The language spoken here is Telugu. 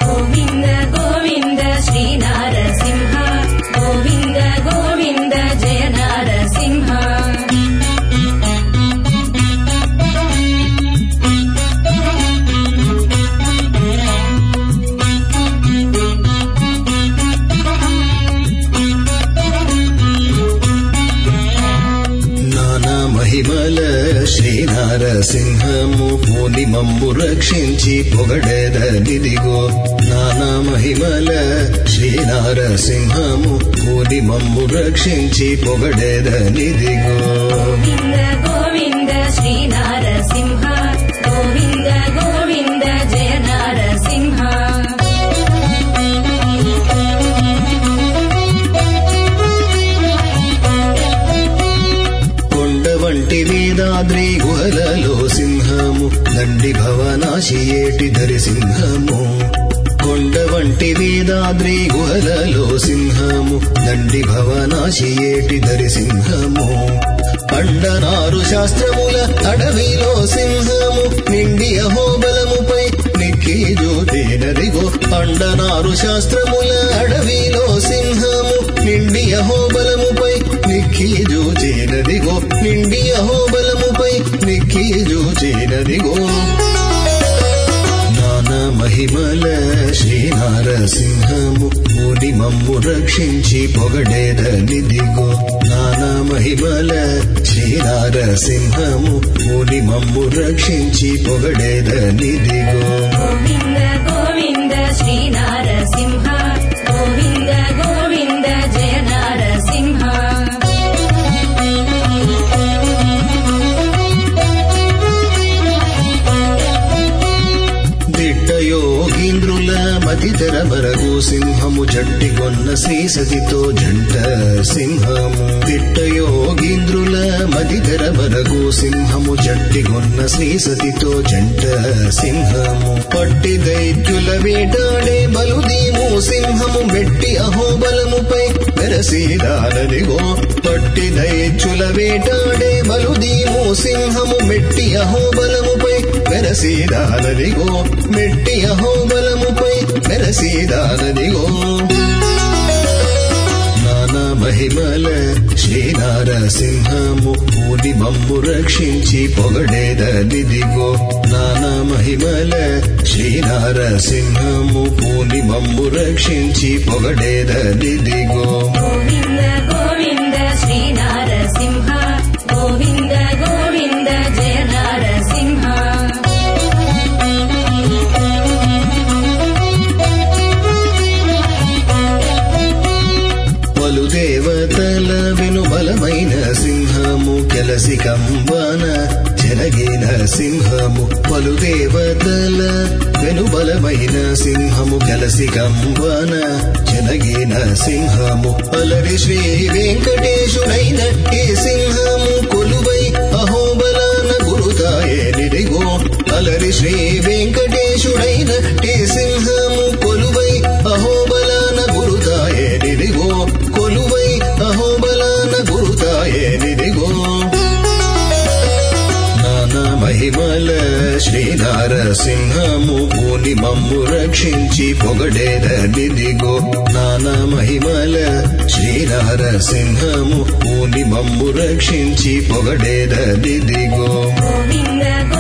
గోవింద గోవింద శ్రీ నారసింహ గోవింద గోవింద జయ నారసింహ మహిమల శ్రీ నారసింహము పూర్ణిమమ్ము రక్షించి పొగడేదనిదిగో నానా మహిమల శ్రీ నారసింహము పూర్ణిమమ్ము రక్షించి పొగడేదనిదిగో గోవింద గోవింద శ్రీ నారసింహ గోవింద గోవింద జయ నారసింహ వేదాద్రి గుహలలో సింహము దండి భవనాశి ఏటిధరి సింహము కొండ వంటి వేదాద్రి గుహలలో సింహము దండి భవనాశి ఏటిధరి సింహము అండనారు శాస్త్రముల అడవిలో సింహము నిండి అహోబలముపై నిక్కి జ్యోతినదిగో అండనారు శాస్త్రముల అడవిలో సింహము నిండి అహోబలముపై నిక్కి జూచినదిగో నిండి అహోబలముపై నిక్కి జూచినదిగో నానా మహిమల శ్రీ నారసింహము పూర్ణిమమ్ము రక్షించి పొగడేదనిదిగో నానా మహిమల శ్రీ నారసింహము పూర్ణిమమ్ము రక్షించి పొగడేదనిదిగో గోవింద గోవింద శ్రీ నారసింహ గోవింద గోవింద జయ నారసింహ దిట్టయోగీంద్రుల మదితర మరగు సింహము జట్టిగొన్న శ్రీ సతితో జంట సింహము దిట్టయోగీంద్రుల మదితర మరగు సింహము జట్టిగొన్న శ్రీ సతితో జంట సింహము పట్టి దైత్యుల వేటాడే బలుదీము సింహము మెట్టి అహోబలముపై వెరసీదానదిగో పట్టి దైత్యుల వేటాడే బలుదీము సింహము మెట్టి అహోబలముపై వెరసీదానదిగో మెట్టి అహోబలముపై వెరసీదానదిగో నానా మహిమల శ్రీ నారసింహము పూర్ణిమమ్ము రక్షించి పొగడేదనిదిగో నానా మహిమల శ్రీ నారసింహము పూర్ణిమమ్ము రక్షించి పొగడేదనిదిగో గోవింద గోవింద శ్రీ నారసింహ గోవింద గోవింద జయ నారసింహ పలు దేవతల వెనుబలమైన సింహము కెలసి కంబన చెరగిన సింహము పలు దేవతల వెనుబలమైన సింహము కెలసి కంబన చెరగిన సింహము అలరి శ్రీ వెంకటేశుడైన ఈ సింహము కొలువై అహోబలాన గురుతాయేనిదిగో అలరి శ్రీ వెంకటేశుడైన ఈ సింహము కొలువై అహోబలాన గురుతాయేనిదిగో కొలువై అహోబలాన గురుతాయేనిదిగో నానా మహిమల శ్రీ నారసింహము పూర్ణిమమ్ము రక్షించి పొగడేదనిదిగో నానా మహిమల శ్రీ నారసింహము పూర్ణిమమ్ము రక్షించి పొగడేదనిదిగో గోవింద